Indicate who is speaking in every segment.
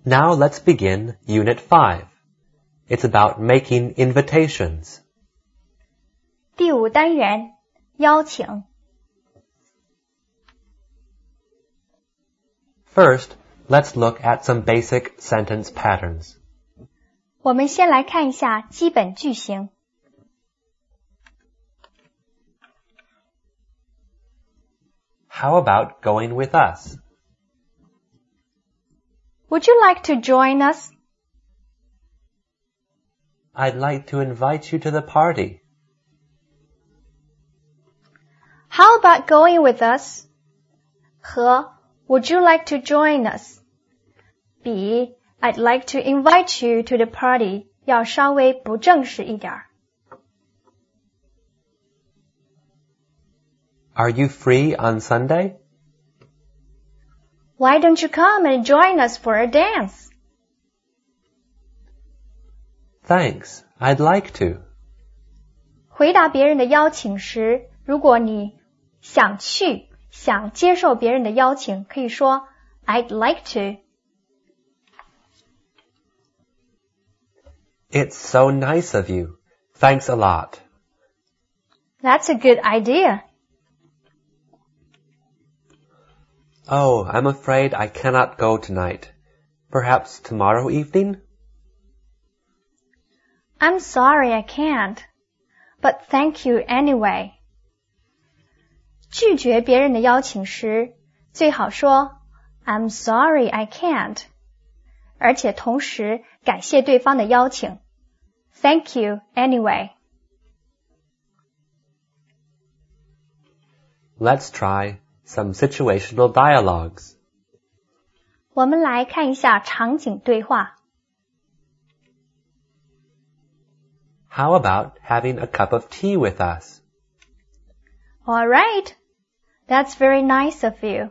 Speaker 1: Now let's begin Unit 5. It's about making invitations.
Speaker 2: 第5单元，邀请。
Speaker 1: First, let's look at some basic sentence patterns.
Speaker 2: 我们先来看一下基本句型。
Speaker 1: How about going with us?
Speaker 2: Would you like to join us?
Speaker 1: I'd like to invite you to the party.
Speaker 2: How about going with us? 和 Would you like to join us? 比 I'd like to invite you to the party 要稍微不正式一点。
Speaker 1: Are you free on Sunday?
Speaker 2: Why don't you come and join us for a dance?
Speaker 1: Thanks, I'd like to.
Speaker 2: 回答别人的邀请时，如果你想去，想接受别人的邀请，可以说 I'd like to.
Speaker 1: It's so nice of you. Thanks a lot.
Speaker 2: That's a good idea.
Speaker 1: Oh, I'm afraid I cannot go tonight. Perhaps tomorrow evening?
Speaker 2: I'm sorry I can't, but thank you anyway. 拒绝别人的邀请时，最好说 I'm sorry I can't, 而且同时感谢对方的邀请 Thank you anyway.
Speaker 1: Let's try some situational dialogues.
Speaker 2: 我们来看一下场景对话。
Speaker 1: How about having a cup of tea with us?
Speaker 2: All right. That's very nice of you.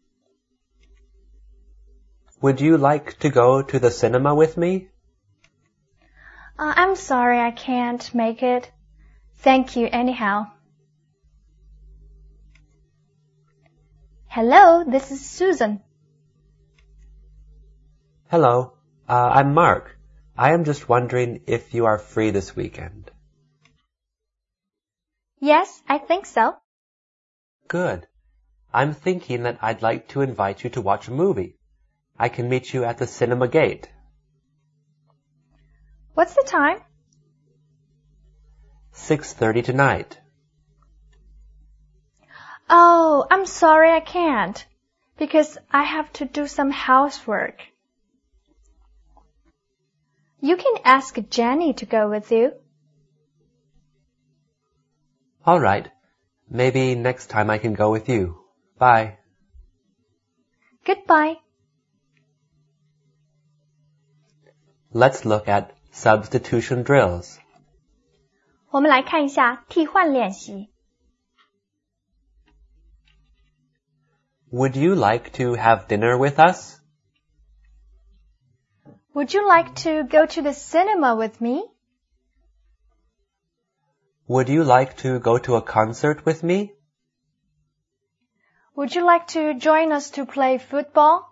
Speaker 1: Would you like to go to the cinema with me?
Speaker 2: I'm sorry I can't make it. Thank you anyhow. Hello, this is Susan.
Speaker 1: Hello, I'm Mark. I am just wondering if you are free this weekend.
Speaker 2: Yes, I think so.
Speaker 1: Good. I'm thinking that I'd like to invite you to watch a movie. I can meet you at the cinema gate.
Speaker 2: What's the time?
Speaker 1: 6:30 tonight.
Speaker 2: Oh, I'm sorry I can't, because I have to do some housework. You can ask Jenny to go with you.
Speaker 1: All right. Maybe next time I can go with you. Bye.
Speaker 2: Goodbye.
Speaker 1: Let's look at substitution drills.
Speaker 2: 我们来看一下替换练习。
Speaker 1: Would you like to have dinner with us?
Speaker 2: Would you like to go to the cinema with me?
Speaker 1: Would you like to go to a concert with me?
Speaker 2: Would you like to join us to play football?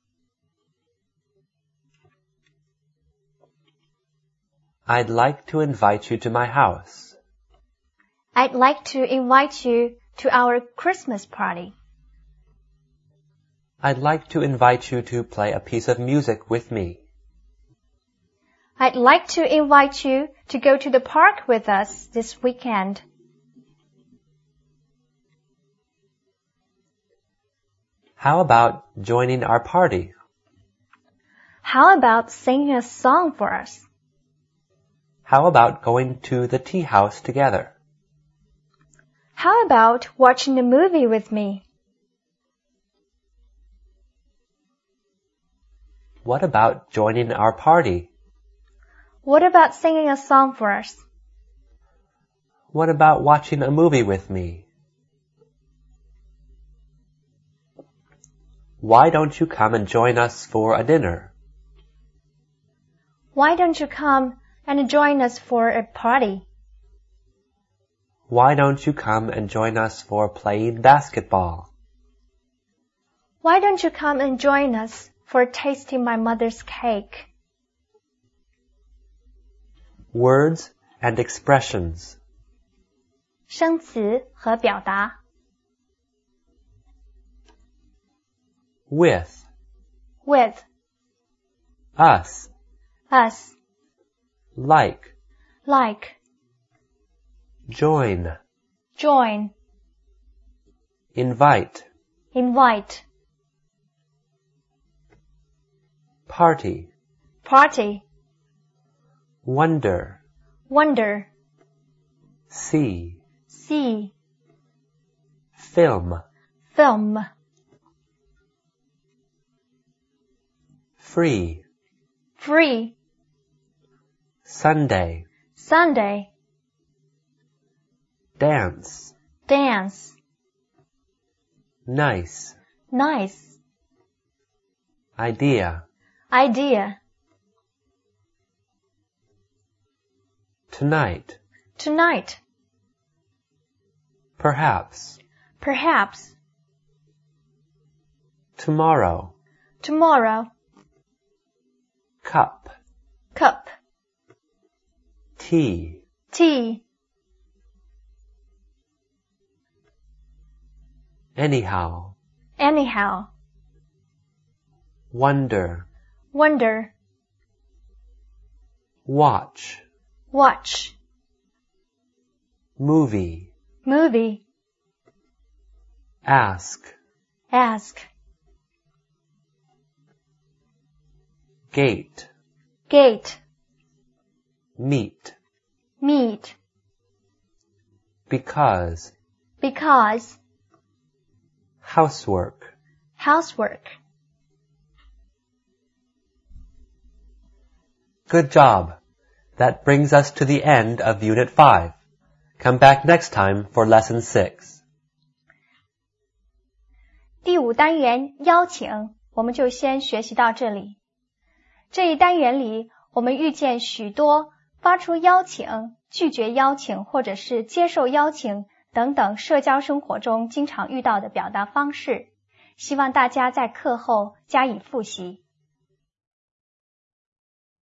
Speaker 1: I'd like to invite you to my house.
Speaker 2: I'd like to invite you to our Christmas party.
Speaker 1: I'd like to invite you to play a piece of music with me.
Speaker 2: I'd like to invite you to go to the park with us this weekend.
Speaker 1: How about joining our party?
Speaker 2: How about singing a song for us?
Speaker 1: How about going to the tea house together?
Speaker 2: How about watching a movie with me?
Speaker 1: What about joining our party?
Speaker 2: What about singing a song for us?
Speaker 1: What about watching a movie with me? Why don't you come and join us for a dinner?
Speaker 2: Why don't you come and join us for a party?
Speaker 1: Why don't you come and join us for playing basketball?
Speaker 2: Why don't you come and join us for tasting my mother's cake.
Speaker 1: Words and expressions.
Speaker 2: 生词和表达。
Speaker 1: With.
Speaker 2: With.
Speaker 1: Us.
Speaker 2: Us.
Speaker 1: Like.
Speaker 2: Like.
Speaker 1: Join.
Speaker 2: Join.
Speaker 1: Invite.
Speaker 2: Invite.
Speaker 1: Party.
Speaker 2: Party.
Speaker 1: Wonder.
Speaker 2: Wonder.
Speaker 1: See.
Speaker 2: See.
Speaker 1: Film.
Speaker 2: Film.
Speaker 1: Free.
Speaker 2: Free.
Speaker 1: Sunday.
Speaker 2: Sunday.
Speaker 1: Dance.
Speaker 2: Dance.
Speaker 1: Nice.
Speaker 2: Nice.
Speaker 1: Idea.
Speaker 2: Idea.
Speaker 1: Tonight.
Speaker 2: Tonight.
Speaker 1: Perhaps.
Speaker 2: Perhaps.
Speaker 1: Tomorrow.
Speaker 2: Tomorrow.
Speaker 1: Cup.
Speaker 2: Cup.
Speaker 1: Tea.
Speaker 2: Tea.
Speaker 1: Anyhow.
Speaker 2: Anyhow.
Speaker 1: Wonder.
Speaker 2: Wonder.
Speaker 1: Watch.
Speaker 2: Watch.
Speaker 1: Movie.
Speaker 2: Movie.
Speaker 1: Ask.
Speaker 2: Ask.
Speaker 1: Gate.
Speaker 2: Gate.
Speaker 1: Meet.
Speaker 2: Meet.
Speaker 1: Because.
Speaker 2: Because.
Speaker 1: Housework.
Speaker 2: Housework.
Speaker 1: Good job. That brings us to the end of Unit 5. Come back next time for Lesson 6.
Speaker 2: 第5单元邀请，我们就先学习到这里。这一单元里，我们遇见许多发出邀请、拒绝邀请或者是接受邀请等等社交生活中经常遇到的表达方式，希望大家在课后加以复习。